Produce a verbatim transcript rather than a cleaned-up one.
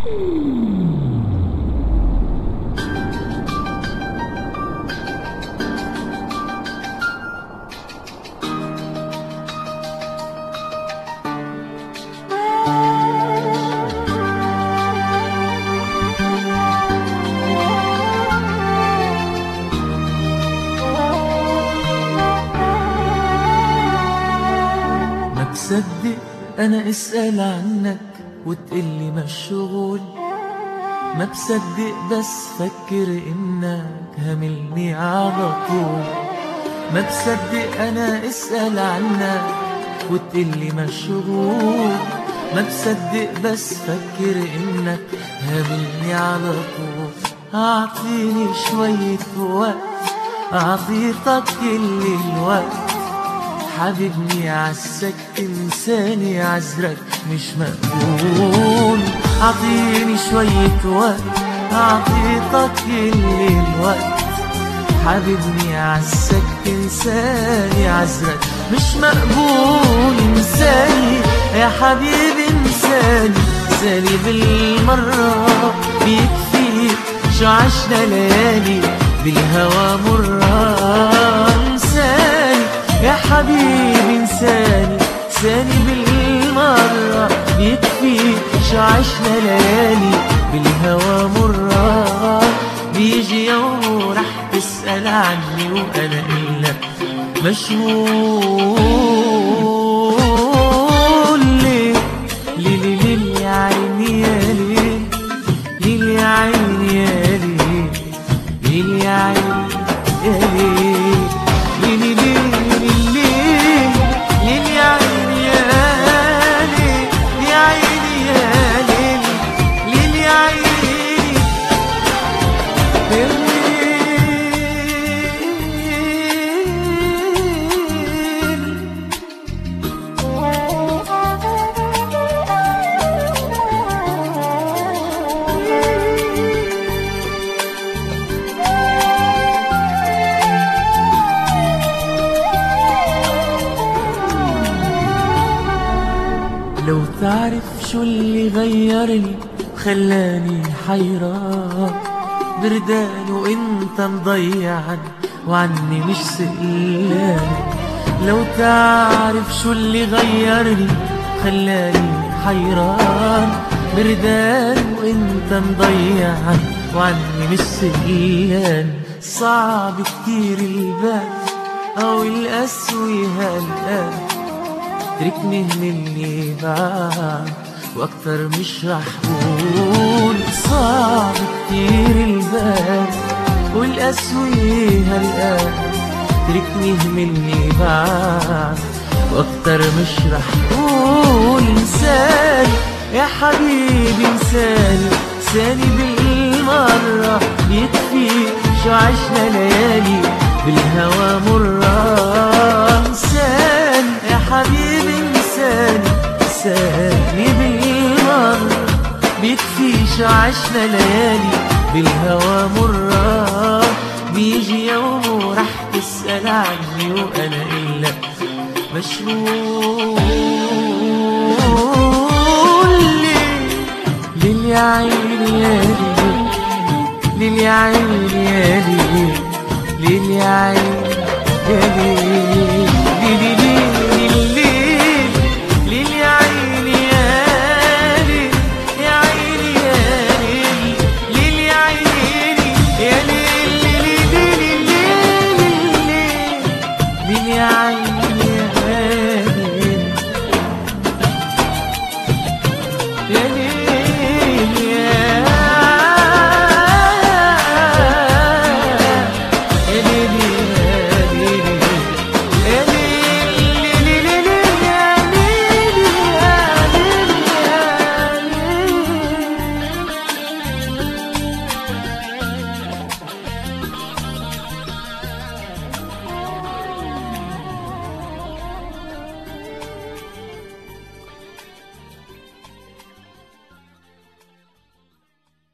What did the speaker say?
تصدق انا اسأل عنك وتقلي مشغول، ما بصدق بس فكر انك هملني على طول. ما بصدق انا اسأل عنك وتقلي مشغول، ما بصدق بس فكر انك هملني على طول. اعطيني شوية وقت اعطيتك كل الوقت، حبيبني عزك تنساني عذرك مش مقبول. اعطيني شوية وقت اعطيتك كل الوقت، حبيبني عزك تنساني عذرك مش مقبول. انساني يا حبيبي انساني، انساني بالمرة بيكفيك شو عشنا ليالي بالهوى مرة. انساني يا حبيبي انساني، انساني بالمرة بيكفيك شو عشنا ليالي بالهوى مرة. بيجي يوم رح تسأل عني وانا إلا مشغول. ليه ليه ليه يا عيني يا ليه، ليه يا عيني يا ليه، ليه يا عيني يا ليه، ليه ليه لو تعرف شو اللي غيرني خلاني حيران، بردان وانت مضيعا وعني مش سئلان. لو تعرف شو اللي غيرني خلاني حيران، بردان وانت مضيعا وعني مش سئلان. صعب كتير البال او القسوي هالقلب، تركني مني بعد واكتر مش رح قول. صعب كتير البال والقسوي هالقلب، تركني مني بعد واكتر مش رح قول. انساني يا حبيبي انساني، انساني بالمرة بيكفيك شو عشنا ليالي بالهوى مرة. انساني يا حبيبي انساني، انساني بالمرة بيكفي شو عشنا ليالي بالهوى مرة. بيجي يوم ورح تسأل عني وانا إلا مشغول. ليه يا عيني يا ليه، ليه يا عيني يا ليه، ليه يا عيني يا ليه، ليه ليه